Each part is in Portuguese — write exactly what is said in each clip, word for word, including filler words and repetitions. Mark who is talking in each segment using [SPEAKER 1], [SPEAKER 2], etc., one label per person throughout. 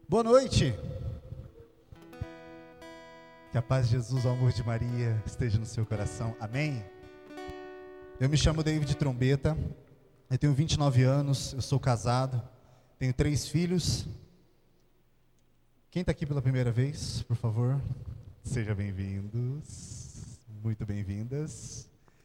[SPEAKER 1] Boa noite. Que a paz de Jesus, o amor de Maria esteja no seu coração. Amém? Eu me chamo David Trombeta, eu tenho vinte e nove anos, eu sou casado, tenho três filhos. Quem está aqui pela primeira vez, por favor? Sejam bem-vindos, muito bem-vindas.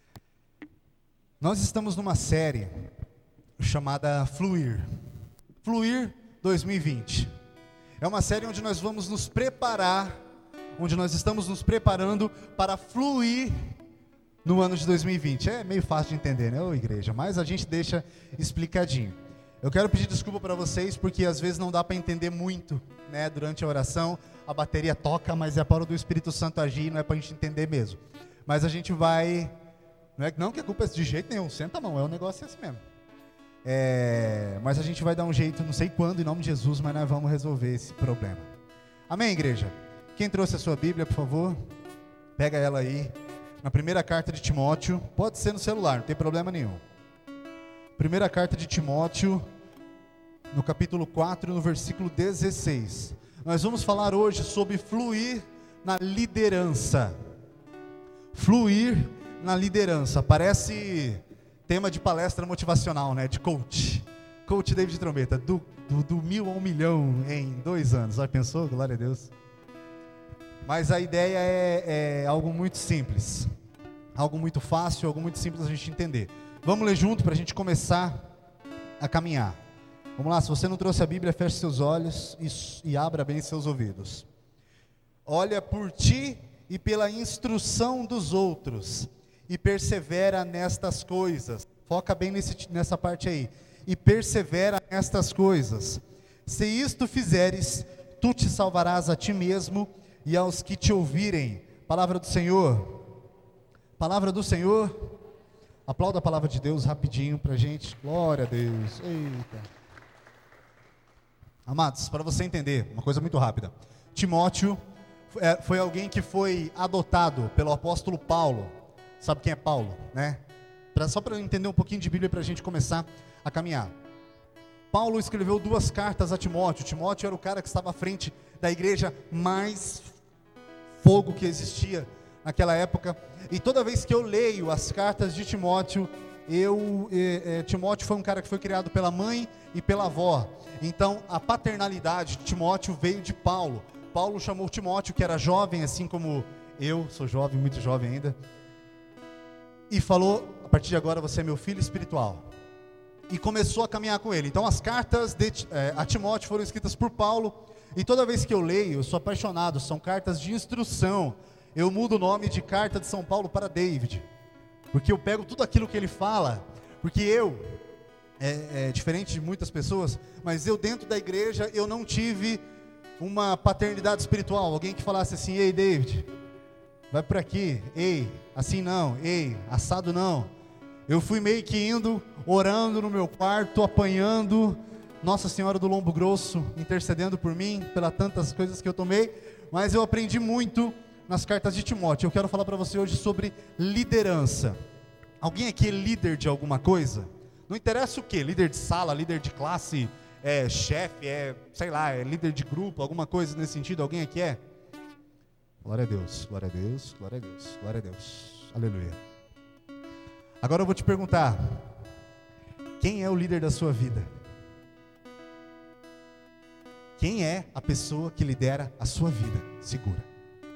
[SPEAKER 1] Nós estamos numa série chamada Fluir, Fluir dois mil e vinte. É uma série onde nós vamos nos preparar, onde nós estamos nos preparando para fluir no ano de dois mil e vinte. É meio fácil de entender, né, ô igreja? Mas a gente deixa explicadinho. Eu quero pedir desculpa para vocês, porque às vezes não dá para entender muito, né? Durante a oração, a bateria toca, mas é para o do Espírito Santo agir, não é para a gente entender mesmo. Mas a gente vai... Não é não que a culpa é de jeito nenhum, senta a mão, é um negócio assim mesmo. É, mas a gente vai dar um jeito, não sei quando, em nome de Jesus, mas nós vamos resolver esse problema. Amém, igreja? Quem trouxe a sua Bíblia, por favor, pega ela aí, na primeira carta de Timóteo, pode ser no celular, não tem problema nenhum. Primeira carta de Timóteo, no capítulo quatro, no versículo dezesseis. Nós vamos falar hoje sobre fluir na liderança. Fluir na liderança, parece... tema de palestra motivacional, né? De coach. Coach David Trombeta, do, do, do mil a um milhão em dois anos. Já pensou? Glória a Deus. Mas a ideia é, é algo muito simples. Algo muito fácil, algo muito simples a gente entender. Vamos ler junto para a gente começar a caminhar. Vamos lá, se você não trouxe a Bíblia, feche seus olhos e, e abra bem seus ouvidos. Olha por ti e pela instrução dos outros, e persevera nestas coisas. Foca bem nesse, nessa parte aí. E persevera nestas coisas. Se isto fizeres, tu te salvarás a ti mesmo e aos que te ouvirem. Palavra do Senhor. Palavra do Senhor. Aplauda a palavra de Deus rapidinho pra gente. Glória a Deus. Eita. Amados, para você entender, uma coisa muito rápida. Timóteo é, foi alguém que foi adotado pelo apóstolo Paulo. Sabe quem é Paulo, né? Pra, só para eu entender um pouquinho de Bíblia para a gente começar a caminhar. Paulo escreveu duas cartas a Timóteo. Timóteo era o cara que estava à frente da igreja mais fogo que existia naquela época. E toda vez que eu leio as cartas de Timóteo, eu, eh, eh, Timóteo foi um cara que foi criado pela mãe e pela avó. Então a paternalidade de Timóteo veio de Paulo. Paulo chamou Timóteo, que era jovem, assim como eu, sou jovem, muito jovem ainda. E falou, a partir de agora você é meu filho espiritual. E começou a caminhar com ele. Então as cartas de, é, a Timóteo foram escritas por Paulo. E toda vez que eu leio, eu sou apaixonado. São cartas de instrução. Eu mudo o nome de carta de São Paulo para David. Porque eu pego tudo aquilo que ele fala. Porque eu, é, é diferente de muitas pessoas, mas eu dentro da igreja, eu não tive uma paternidade espiritual. Alguém que falasse assim, ei David, vai por aqui, ei, assim não, ei, assado não. Eu fui meio que indo, orando no meu quarto, apanhando, Nossa Senhora do Lombo Grosso, intercedendo por mim, pelas tantas coisas que eu tomei, mas eu aprendi muito nas cartas de Timóteo. Eu quero falar para você hoje sobre liderança. Alguém aqui é líder de alguma coisa? Não interessa o que, líder de sala, líder de classe, é chefe, é, sei lá, é líder de grupo, alguma coisa nesse sentido, alguém aqui é? Glória a Deus, glória a Deus, glória a Deus, glória a Deus, aleluia. Agora eu vou te perguntar, quem é o líder da sua vida? Quem é a pessoa que lidera a sua vida? Segura.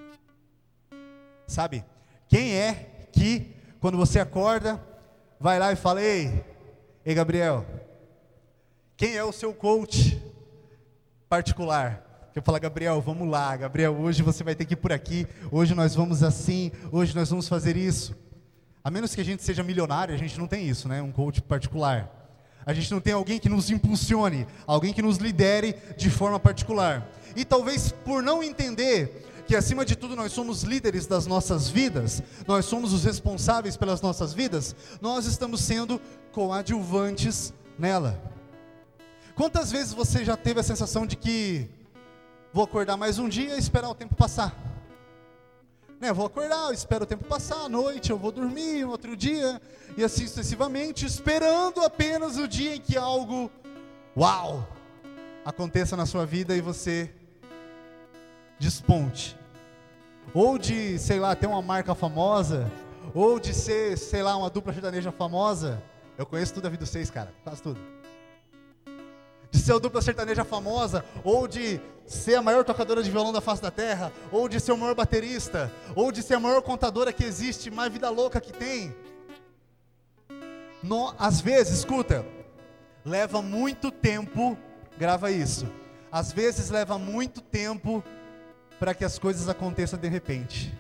[SPEAKER 1] Sabe, quem é que, quando você acorda, vai lá e fala, ei, ei Gabriel, quem é o seu coach particular? Eu falo, Gabriel, vamos lá, Gabriel, hoje você vai ter que ir por aqui, hoje nós vamos assim, hoje nós vamos fazer isso. A menos que a gente seja milionário, a gente não tem isso, né? Um coach particular. A gente não tem alguém que nos impulsione, alguém que nos lidere de forma particular. E talvez por não entender que acima de tudo nós somos líderes das nossas vidas, nós somos os responsáveis pelas nossas vidas, nós estamos sendo coadjuvantes nela. Quantas vezes você já teve a sensação de que vou acordar mais um dia e esperar o tempo passar? Né, vou acordar, eu espero o tempo passar, à noite eu vou dormir, outro dia, e assim sucessivamente, esperando apenas o dia em que algo, uau, aconteça na sua vida e você desponte. Ou de, sei lá, ter uma marca famosa, ou de ser, sei lá, uma dupla sertaneja famosa. Eu conheço tudo da vida dos seis, cara, quase tudo. De ser uma dupla sertaneja famosa, ou de ser a maior tocadora de violão da face da terra, ou de ser o maior baterista, ou de ser a maior contadora que existe, mais vida louca que tem. No, às vezes, escuta, leva muito tempo, grava isso, às vezes leva muito tempo para que as coisas aconteçam de repente.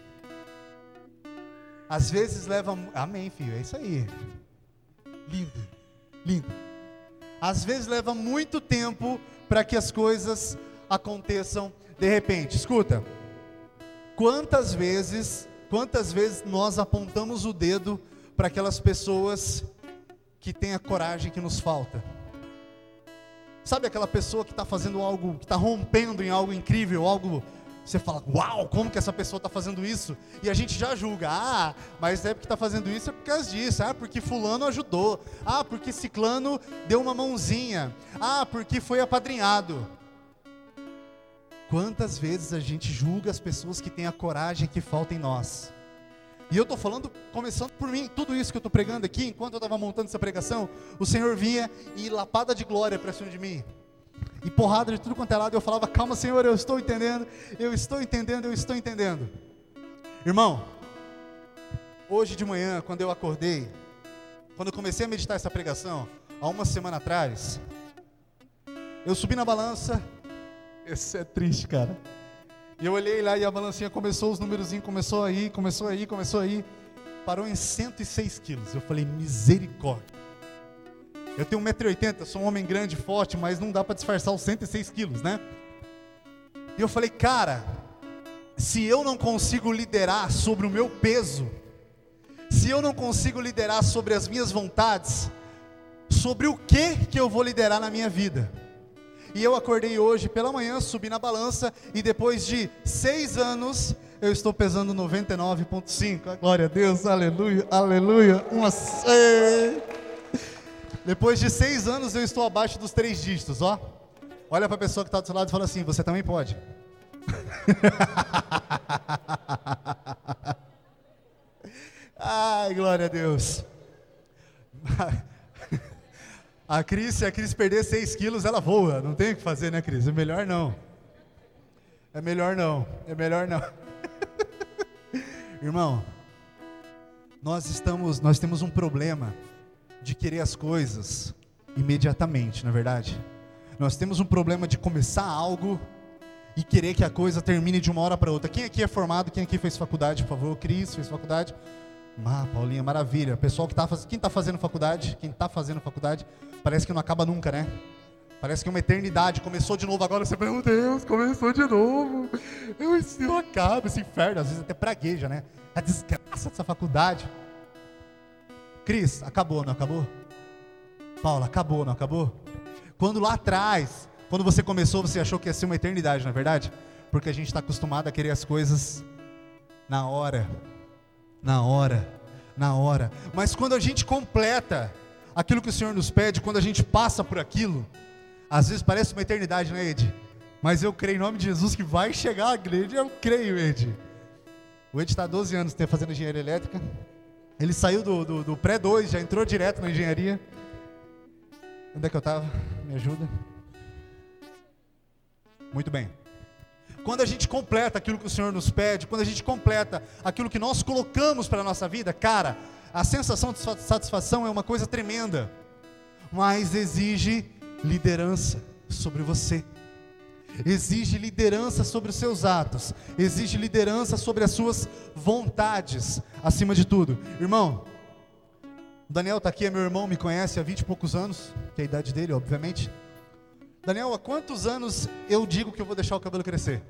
[SPEAKER 1] Às vezes leva, amém filho, é isso aí, lindo, lindo. Às vezes leva muito tempo para que as coisas aconteçam de repente. Escuta, quantas vezes, quantas vezes nós apontamos o dedo para aquelas pessoas que têm a coragem que nos falta? Sabe aquela pessoa que está fazendo algo, que está rompendo em algo incrível, algo, você fala, uau, como que essa pessoa está fazendo isso? E a gente já julga, ah, mas é porque está fazendo isso é por causa disso, ah, porque fulano ajudou, ah, porque ciclano deu uma mãozinha, ah, porque foi apadrinhado. Quantas vezes a gente julga as pessoas que têm a coragem que falta em nós? E eu estou falando, começando por mim, tudo isso que eu estou pregando aqui, enquanto eu estava montando essa pregação, o Senhor vinha e lapada de glória para cima de mim. E porrada de tudo quanto é lado, eu falava, calma Senhor, eu estou entendendo, eu estou entendendo, eu estou entendendo. Irmão, hoje de manhã, quando eu acordei, quando eu comecei a meditar essa pregação, há uma semana atrás, eu subi na balança, isso é triste, cara, e eu olhei lá e a balancinha começou, os númerozinhos começou aí, começou aí, começou aí, parou em cento e seis quilos, eu falei, misericórdia. Eu tenho um metro e oitenta, sou um homem grande, forte, mas não dá para disfarçar os cento e seis quilos, né? E eu falei, cara, se eu não consigo liderar sobre o meu peso, se eu não consigo liderar sobre as minhas vontades, sobre o que que eu vou liderar na minha vida? E eu acordei hoje pela manhã, subi na balança, e depois de seis anos, eu estou pesando noventa e nove vírgula cinco, glória a Deus, aleluia, aleluia, uma seis. Depois de seis anos eu estou abaixo dos três dígitos, ó. Olha para a pessoa que está do seu lado e fala assim, você também pode. Ai, glória a Deus. A Cris, se a Cris perder seis quilos, ela voa. Não tem o que fazer, né, Cris? É melhor não. É melhor não. É melhor não. Irmão, nós estamos, nós temos um problema de querer as coisas imediatamente, não é verdade? Nós temos um problema de começar algo e querer que a coisa termine de uma hora para outra. Quem aqui é formado? Quem aqui fez faculdade, por favor? Cris, fez faculdade? Ah, Paulinha, maravilha. Pessoal que está fazendo, quem está fazendo faculdade? Quem está fazendo faculdade? Parece que não acaba nunca, né? Parece que é uma eternidade. Começou de novo agora, você fala, meu Deus, começou de novo. Eu, eu acabo esse inferno, às vezes até pragueja, né? A desgraça dessa faculdade. Cris, acabou, não acabou? Paula, acabou, não acabou? Quando lá atrás, quando você começou, você achou que ia ser uma eternidade, não é verdade? Porque a gente está acostumado a querer as coisas na hora, na hora, na hora. Mas quando a gente completa aquilo que o Senhor nos pede, quando a gente passa por aquilo, às vezes parece uma eternidade, né, Ed? Mas eu creio em nome de Jesus que vai chegar a igreja, eu creio, Ed. O Ed está há doze anos fazendo engenharia elétrica. Ele saiu do, do, do pré dois, já entrou direto na engenharia. Onde é que eu estava? Me ajuda. Muito bem. Quando a gente completa aquilo que o Senhor nos pede, quando a gente completa aquilo que nós colocamos para a nossa vida, cara, a sensação de satisfação é uma coisa tremenda. Mas exige liderança sobre você. Exige liderança sobre os seus atos, exige liderança sobre as suas vontades, acima de tudo. Irmão, o Daniel está aqui, é meu irmão, me conhece há vinte e poucos anos, que é a idade dele, obviamente. Daniel, há quantos anos eu digo que eu vou deixar o cabelo crescer?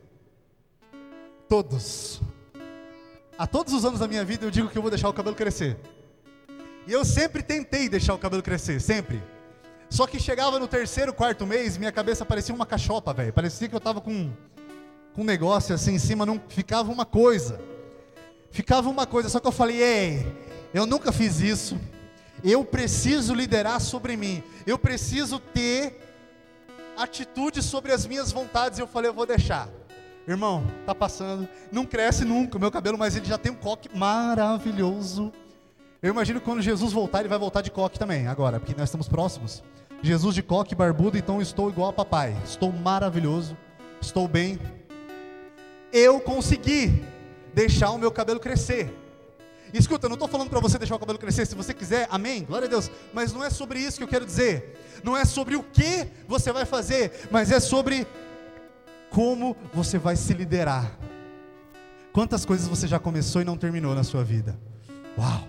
[SPEAKER 1] Todos. Há todos os anos da minha vida eu digo que eu vou deixar o cabelo crescer. E eu sempre tentei deixar o cabelo crescer, sempre. Só que chegava no terceiro, quarto mês, minha cabeça parecia uma cachopa, velho. Parecia que eu estava com, com um negócio assim em cima, não ficava uma coisa. Ficava uma coisa, só que eu falei, ei, eu nunca fiz isso. Eu preciso liderar sobre mim. Eu preciso ter atitude sobre as minhas vontades, e eu falei, eu vou deixar. Irmão, tá passando, não cresce nunca o meu cabelo, mas ele já tem um coque maravilhoso. Eu imagino que quando Jesus voltar, ele vai voltar de coque também, agora, porque nós estamos próximos. Jesus de coque barbudo, então eu estou igual a papai, estou maravilhoso, estou bem. Eu consegui deixar o meu cabelo crescer. Escuta, eu não estou falando para você deixar o cabelo crescer, se você quiser, amém, glória a Deus, mas não é sobre isso que eu quero dizer, não é sobre o que você vai fazer, mas é sobre como você vai se liderar. Quantas coisas você já começou e não terminou na sua vida? Uau,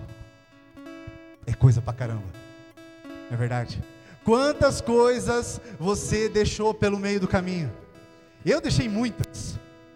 [SPEAKER 1] é coisa pra caramba, não é verdade? Quantas coisas você deixou pelo meio do caminho? Eu deixei muitas.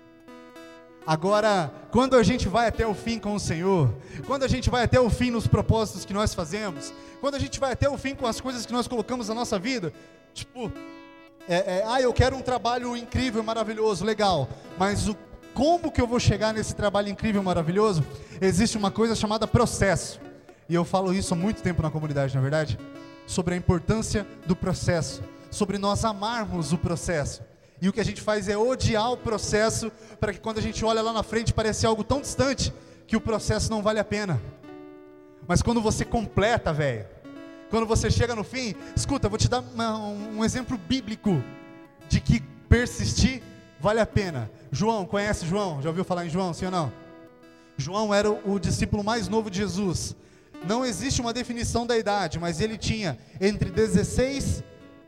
[SPEAKER 1] Agora, quando a gente vai até o fim com o Senhor, quando a gente vai até o fim nos propósitos que nós fazemos, quando a gente vai até o fim com as coisas que nós colocamos na nossa vida, tipo, é, é, ah, eu quero um trabalho incrível, maravilhoso, legal, mas o, como que eu vou chegar nesse trabalho incrível, maravilhoso? Existe uma coisa chamada processo, e eu falo isso há muito tempo na comunidade, na verdade, sobre a importância do processo, sobre nós amarmos o processo. E o que a gente faz é odiar o processo, para que quando a gente olha lá na frente, pareça algo tão distante, que o processo não vale a pena. Mas quando você completa, velho, quando você chega no fim, escuta, eu vou te dar uma, um exemplo bíblico, de que persistir vale a pena. João, conhece João? Já ouviu falar em João, sim ou não? João era o, o discípulo mais novo de Jesus. Não existe uma definição da idade, mas ele tinha entre dezesseis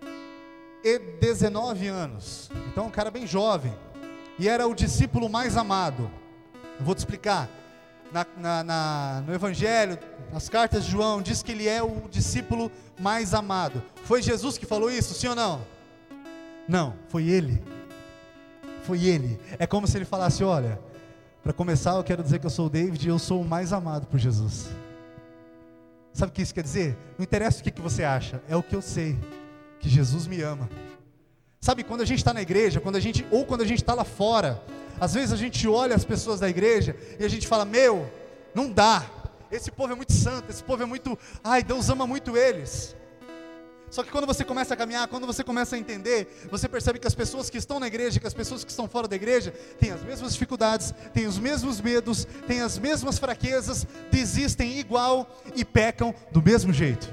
[SPEAKER 1] e dezenove anos, então um cara bem jovem, e era o discípulo mais amado. Eu vou te explicar, na, na, na, no Evangelho, nas cartas de João, diz que ele é o discípulo mais amado. Foi Jesus que falou isso, sim ou não? Não, foi ele, foi ele. É como se ele falasse, olha, para começar eu quero dizer que eu sou o David e eu sou o mais amado por Jesus. Sabe o que isso quer dizer? Não interessa o que, que você acha, é o que eu sei, que Jesus me ama. Sabe, quando a gente está na igreja, quando a gente, ou quando a gente está lá fora, às vezes a gente olha as pessoas da igreja e a gente fala, meu, não dá, esse povo é muito santo, esse povo é muito, ai, Deus ama muito eles. Só que quando você começa a caminhar, quando você começa a entender, você percebe que as pessoas que estão na igreja, que as pessoas que estão fora da igreja, têm as mesmas dificuldades, têm os mesmos medos, têm as mesmas fraquezas, desistem igual e pecam do mesmo jeito.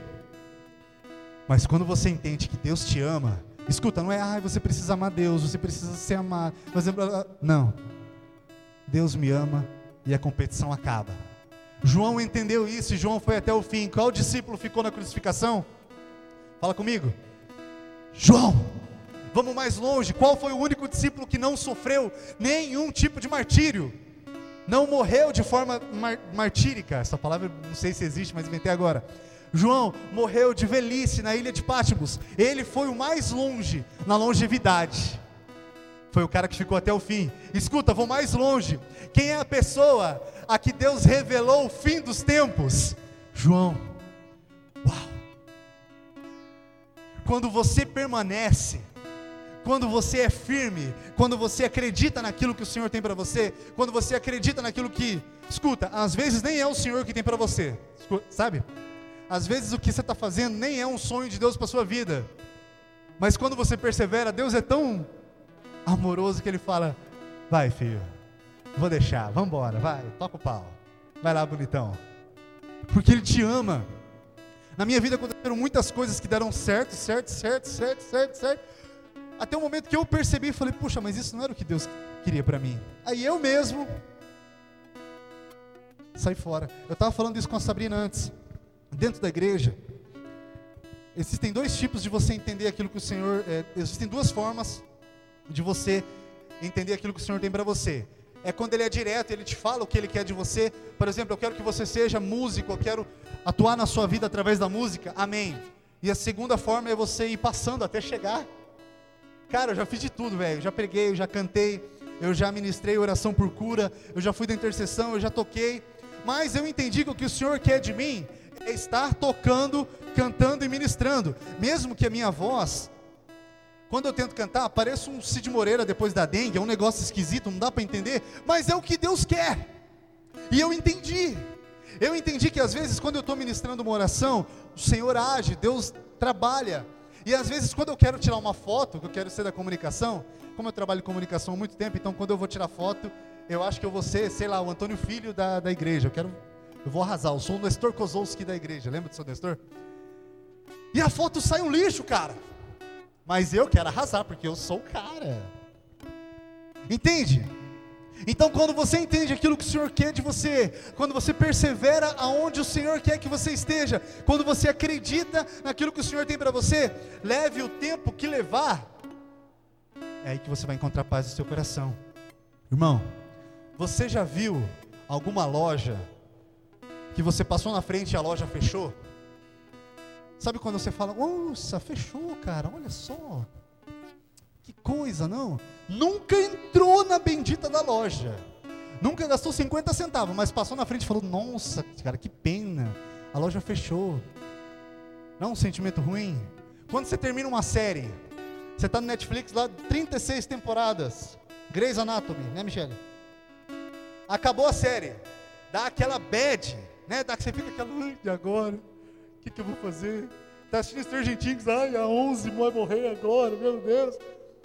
[SPEAKER 1] Mas quando você entende que Deus te ama, escuta, não é, ah, você precisa amar Deus, você precisa ser amado, não, Deus me ama e a competição acaba. João entendeu isso e João foi até o fim. Qual discípulo ficou na crucificação? Fala comigo. João. Vamos mais longe, qual foi o único discípulo que não sofreu nenhum tipo de martírio? Não morreu de forma mar- martírica, essa palavra não sei se existe, mas inventei agora. João morreu de velhice na ilha de Patmos. Ele foi o mais longe na longevidade. Foi o cara que ficou até o fim. Escuta, vou mais longe. Quem é a pessoa a que Deus revelou o fim dos tempos? João. Uau! Quando você permanece, quando você é firme, quando você acredita naquilo que o Senhor tem para você, quando você acredita naquilo que, escuta, às vezes nem é o Senhor que tem para você, escuta, sabe? Às vezes o que você está fazendo nem é um sonho de Deus para a sua vida, mas quando você persevera, Deus é tão amoroso que Ele fala, vai filho, vou deixar, vamos embora, vai, toca o pau, vai lá bonitão, porque Ele te ama. Na minha vida aconteceram muitas coisas que deram certo, certo, certo, certo, certo, certo, até o momento que eu percebi e falei, puxa, mas isso não era o que Deus queria para mim. Aí eu mesmo saí fora. Eu estava falando isso com a Sabrina antes. Dentro da igreja, existem dois tipos de você entender aquilo que o Senhor, é, existem duas formas de você entender aquilo que o Senhor tem para você. É quando Ele é direto, Ele te fala o que Ele quer de você. Por exemplo, eu quero que você seja músico, eu quero atuar na sua vida através da música, amém. E a segunda forma é você ir passando até chegar. Cara, eu já fiz de tudo, velho, eu já preguei, eu já cantei, eu já ministrei oração por cura, eu já fui da intercessão, eu já toquei, mas eu entendi que o que o Senhor quer de mim é estar tocando, cantando e ministrando, mesmo que a minha voz, quando eu tento cantar, parece um Cid Moreira depois da dengue, é um negócio esquisito, não dá para entender, mas é o que Deus quer, e eu entendi, eu entendi que às vezes quando eu estou ministrando uma oração, o Senhor age, Deus trabalha, E às vezes quando eu quero tirar uma foto, que eu quero ser da comunicação, como eu trabalho em comunicação há muito tempo, então quando eu vou tirar foto, eu acho que eu vou ser, sei lá, o Antônio Filho da, da igreja, eu quero, eu vou arrasar, eu sou o Nestor Kozlowski da igreja, lembra do seu Nestor? E a foto sai um lixo, cara, mas eu quero arrasar, porque eu sou o cara, entende? Então quando você entende aquilo que o Senhor quer de você, quando você persevera aonde o Senhor quer que você esteja, quando você acredita naquilo que o Senhor tem para você, leve o tempo que levar, é aí que você vai encontrar paz no seu coração. Irmão, você já viu alguma loja que você passou na frente e a loja fechou? Sabe quando você fala, nossa, fechou, cara, olha só, que coisa, não? Nunca entrou na bendita da loja, nunca gastou cinquenta centavos, mas passou na frente e falou, nossa, cara, que pena, a loja fechou. Não é um sentimento ruim? Quando você termina uma série, você está no Netflix lá, trinta e seis temporadas, Grey's Anatomy, né, Michele? Acabou a série, dá aquela bad, né, dá que você fica aquela, e agora? O que, que eu vou fazer? Está assistindo Stranger Things, ai, a onze vai morrer agora, meu Deus.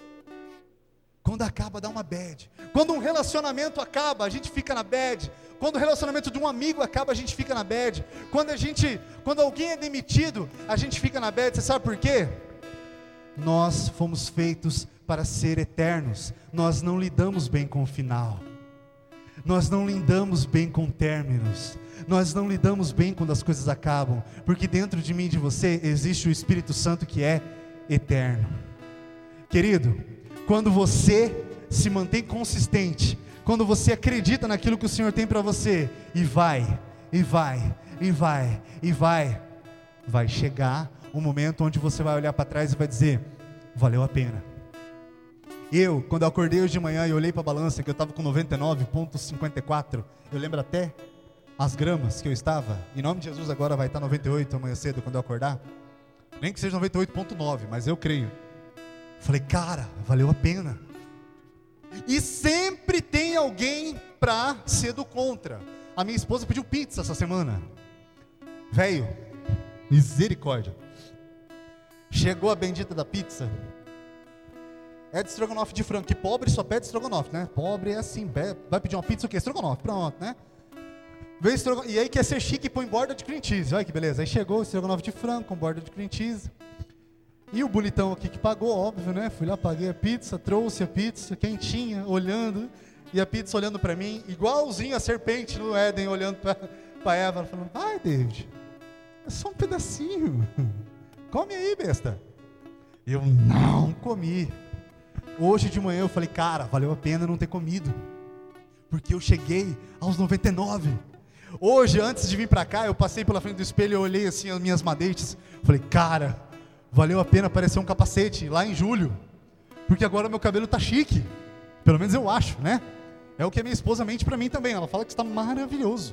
[SPEAKER 1] Quando acaba, dá uma bad. Quando um relacionamento acaba, a gente fica na bad. Quando o relacionamento de um amigo acaba, a gente fica na bad. Quando a gente, quando alguém é demitido, a gente fica na bad. Você sabe por quê? Nós fomos feitos para ser eternos. Nós não lidamos bem com o final. Nós não lidamos bem com términos. Nós não lidamos bem quando as coisas acabam, porque dentro de mim e de você existe o Espírito Santo que é eterno. Querido, quando você se mantém consistente, quando você acredita naquilo que o Senhor tem para você, e vai, e vai, e vai, e vai, vai chegar um momento onde você vai olhar para trás e vai dizer, valeu a pena. Eu, quando eu acordei hoje de manhã e olhei para a balança, que eu estava com noventa e nove vírgula cinquenta e quatro, eu lembro até as gramas que eu estava, em nome de Jesus agora vai estar noventa e oito amanhã cedo quando eu acordar, nem que seja noventa e oito vírgula nove, mas eu creio. Falei, cara, valeu a pena. E sempre tem alguém para ser do contra. A minha esposa pediu pizza essa semana. Velho, misericórdia. Chegou a bendita da pizza. É de estrogonofe de frango, que pobre só pede estrogonofe, né? Pobre é assim, vai pedir uma pizza o quê? Estrogonofe, pronto, né? Veio estrogonofe, e aí quer ser chique e põe borda de cream cheese, olha que beleza. Aí chegou o estrogonofe de frango com borda de cream cheese. E o bonitão aqui que pagou, óbvio, né? Fui lá, paguei a pizza, trouxe a pizza, quentinha, olhando. E a pizza olhando para mim, igualzinho a serpente no Éden, olhando para Eva, falando, vai, David, é só um pedacinho. Come aí, besta. Eu não comi. Hoje de manhã eu falei, cara, valeu a pena não ter comido, porque eu cheguei aos noventa e nove. Hoje, antes de vir para cá, eu passei pela frente do espelho, eu olhei assim as minhas madeixas, falei, cara, valeu a pena parecer um capacete lá em julho, porque agora o meu cabelo tá chique, pelo menos eu acho, né? É o que a minha esposa mente para mim também, ela fala que está maravilhoso.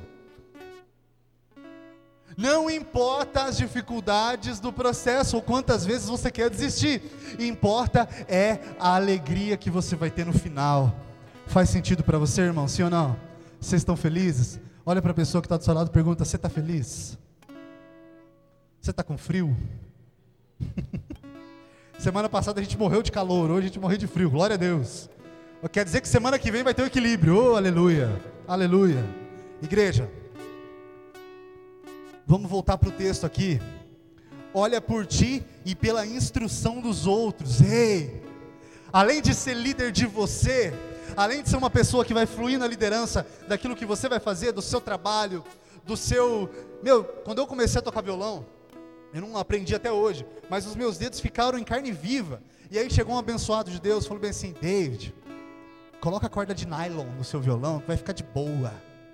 [SPEAKER 1] Não importa as dificuldades do processo, ou quantas vezes você quer desistir, importa é a alegria que você vai ter no final. Faz sentido para você, irmão, sim ou não? Vocês estão felizes? Olha para a pessoa que está do seu lado e pergunta, você está feliz? Você está com frio? Semana passada a gente morreu de calor, hoje a gente morreu de frio, glória a Deus. Quer dizer que semana que vem vai ter um equilíbrio, oh, aleluia, aleluia. Igreja, vamos voltar para o texto aqui. Olha por ti e pela instrução dos outros. Ei, além de ser líder de você, além de ser uma pessoa que vai fluir na liderança daquilo que você vai fazer, do seu trabalho, do seu... Meu, quando eu comecei a tocar violão, eu não aprendi até hoje, mas os meus dedos ficaram em carne viva. E aí chegou um abençoado de Deus, falou bem assim, David, coloca a corda de nylon no seu violão, que vai ficar de boa.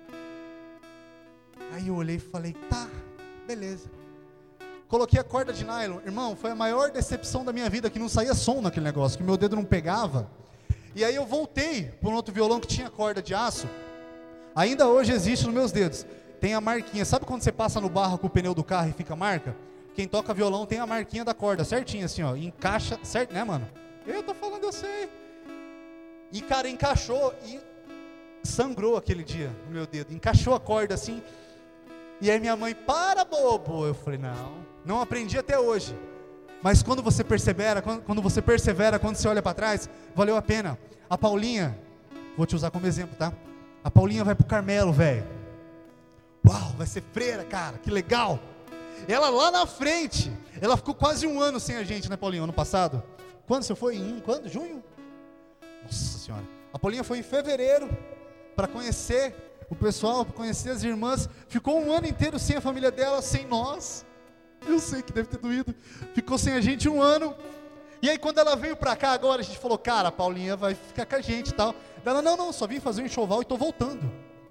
[SPEAKER 1] Aí eu olhei e falei, tá, beleza. Coloquei a corda de nylon, irmão, foi a maior decepção da minha vida, que não saía som naquele negócio, que meu dedo não pegava. E aí eu voltei para um outro violão que tinha corda de aço, ainda hoje existe nos meus dedos, tem a marquinha, sabe quando você passa no barro com o pneu do carro e fica a marca? Quem toca violão tem a marquinha da corda, certinho assim, ó, encaixa, certo, né, mano? Eu tô falando, eu sei. E cara, encaixou e sangrou aquele dia no meu dedo, encaixou a corda assim. E aí minha mãe, para bobo, eu falei, não, não aprendi até hoje. Mas quando você persevera, quando, quando você persevera, quando você olha para trás, valeu a pena. A Paulinha, vou te usar como exemplo, tá? A Paulinha vai pro Carmelo, velho. Uau, vai ser freira, cara, que legal. Ela lá na frente, ela ficou quase um ano sem a gente, né, Paulinha, ano passado? Quando você foi? Em quando? Junho? Nossa senhora. A Paulinha foi em fevereiro, para conhecer o pessoal, para conhecer as irmãs. Ficou um ano inteiro sem a família dela, sem nós. Eu sei que deve ter doído. Ficou sem a gente um ano. E aí quando ela veio para cá agora, a gente falou, cara, a Paulinha vai ficar com a gente e tal. Ela, não, não, só vim fazer um enxoval e estou voltando.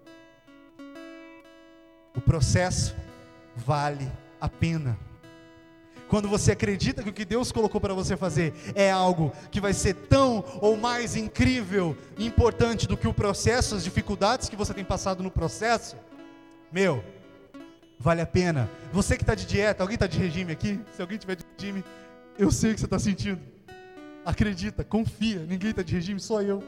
[SPEAKER 1] O processo vale a pena. Quando você acredita que o que Deus colocou para você fazer é algo que vai ser tão ou mais incrível e importante do que o processo, as dificuldades que você tem passado no processo, meu, vale a pena. Você que está de dieta, alguém está de regime aqui? Se alguém tiver de regime, eu sei o que você está sentindo. Acredita, confia, ninguém está de regime, só eu.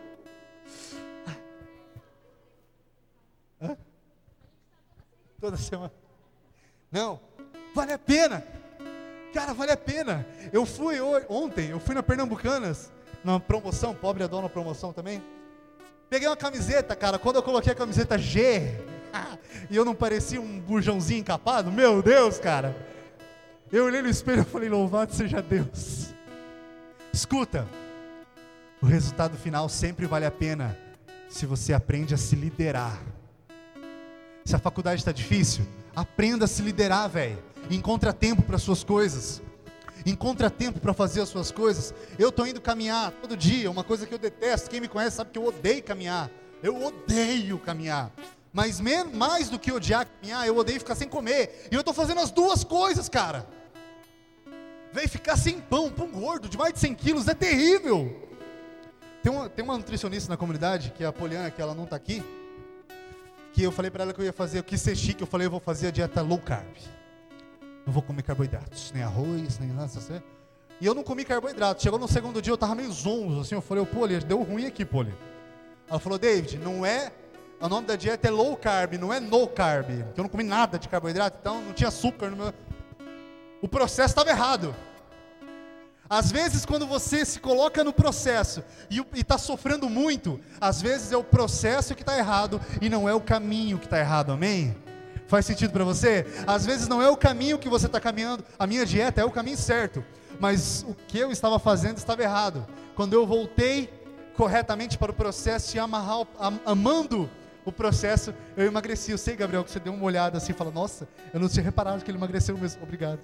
[SPEAKER 1] Hã? Toda semana. Não, vale a pena. Cara, vale a pena. Eu fui ontem, eu fui na Pernambucanas, na promoção, pobre a dona promoção também. Peguei uma camiseta, cara, quando eu coloquei a camiseta G, e eu não parecia um burjãozinho encapado, meu Deus, cara. Eu olhei no espelho e falei, louvado seja Deus. Escuta, o resultado final sempre vale a pena, se você aprende a se liderar. Se a faculdade está difícil, aprenda a se liderar, velho. Encontra tempo para as suas coisas. Encontra tempo para fazer as suas coisas. Eu estou indo caminhar todo dia, uma coisa que eu detesto. Quem me conhece sabe que eu odeio caminhar. Eu odeio caminhar. Mas men- mais do que odiar caminhar, eu odeio ficar sem comer. E eu estou fazendo as duas coisas, cara. Vem ficar sem pão, pão gordo de mais de cem quilos, é terrível. Tem uma, tem uma nutricionista na comunidade, que é a Poliana, que ela não está aqui, que eu falei para ela que eu ia fazer, eu quis ser chique, eu falei, eu vou fazer a dieta low carb. Não vou comer carboidratos, nem arroz, nem nada, assim. E eu não comi carboidratos. Chegou no segundo dia, eu estava meio zonzo, assim, eu falei, Poli, deu ruim aqui, Poli. Ela falou, David, não é, o nome da dieta é low carb, não é no carb, porque eu não comi nada de carboidrato, então não tinha açúcar no meu... O processo estava errado. Às vezes quando você se coloca no processo e está sofrendo muito, às vezes é o processo que está errado e não é o caminho que está errado, amém? Faz sentido para você? Às vezes não é o caminho que você está caminhando, a minha dieta é o caminho certo, mas o que eu estava fazendo estava errado. Quando eu voltei corretamente para o processo e amarrar, am, amando o processo, eu emagreci. Eu sei, Gabriel, que você deu uma olhada assim e fala, nossa, eu não tinha reparado que ele emagreceu mesmo, obrigado.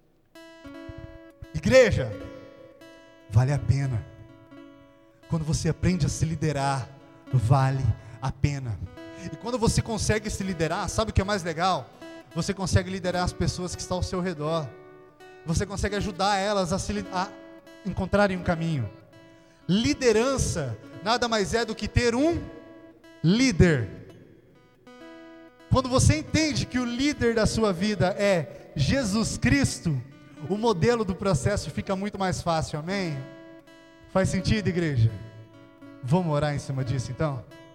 [SPEAKER 1] Igreja, vale a pena. Quando você aprende a se liderar, vale a pena. E quando você consegue se liderar, sabe o que é mais legal? Você consegue liderar as pessoas que estão ao seu redor. Você consegue ajudar elas a, se, a encontrarem um caminho. Liderança nada mais é do que ter um líder. Quando você entende que o líder da sua vida é Jesus Cristo, o modelo do processo fica muito mais fácil, amém? Faz sentido, igreja? Vamos orar em cima disso então?